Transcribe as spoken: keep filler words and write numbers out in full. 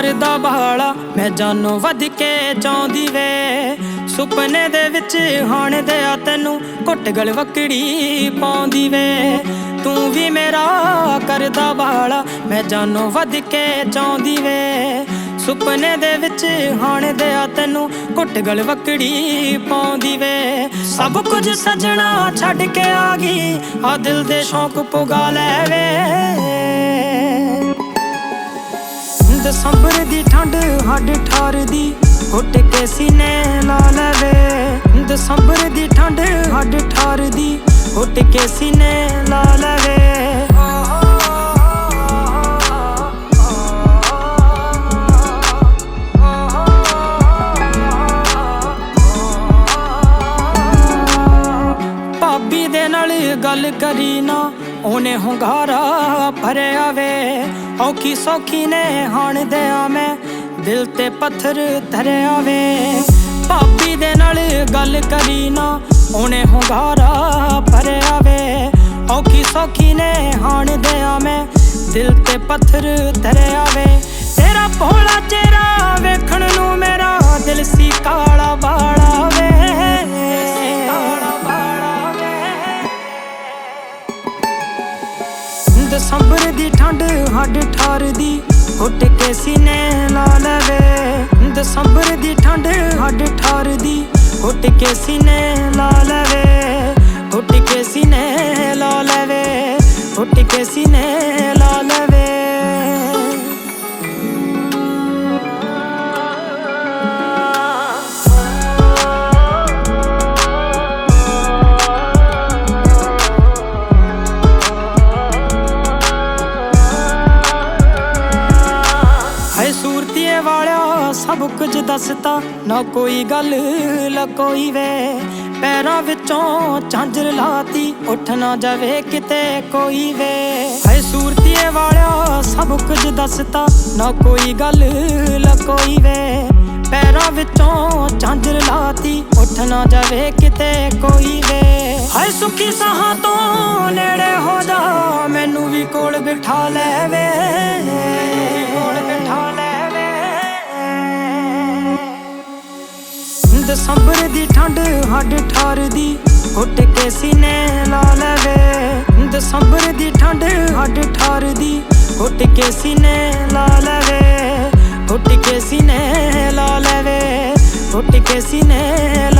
करदा बाला मैं जानों वध के चाहुंदी वे। सुपने दे विच हाण दिया तैनू घुट गल वकड़ी पाउंदी वे। तू भी मेरा करदा बाला मैं जानों वध के चाहुंदी वे। सुपने दे विच हाण दिया तैनू घुट गल वकड़ी पाउंदी वे। सब कुछ सजना छड्ड के आ गई आ दिल दे शौक पुगा लै वे। दसंबर दी ठंड हड ठार दी घुट के सीने ला लवे। दसंबर दी ठंड हड ठार दी घुट के सीने ला लवे। भाभी दे नाल गल करी ना ओने हुंगारा भरिया वे। औखी सौखी ने हाण दिया मैं दिल ते पत्थर धरिया वे। भाभी दे नाल गल करी ना ओने हुंगारा भरिया वे। औखी सौखी ने हाण दिया मैं दिल ते पत्थर धरिया वे। तेरा भोला चेहरा वेखण नू मेरा दिल सी काला बाला वे। दसंबर दी ठंड हड ठार दी घुट के सीने ला लवे। दसंबर दी ठंड हड ठार दी घुट के सीने ला लवे। घुट के सीने ला लवे। घुट के सीने ला लवे। वाला सब कुछ दसता ना कोई गल लकोई वे। पैरां विचों झांझर लाती उठ ना जावे किते कोई वे। है सूरतीए वाला सब कुछ दसता ना कोई गल लकोई वे। पैरां विचों झांझर लाती उठ ना जावे किते कोई वे। है सुखी साहां तो नेड़े हो जा मैनू भी कोल बिठा ले वे। कोल बिठा ले। दसंबर दी ठंड हड ठार दी घुट के सीने ला लवे। दसंबर दी ठंड हड ठार दी घुट के सीने ला लवे। घुट के सीने ला लवे। घुट के सीने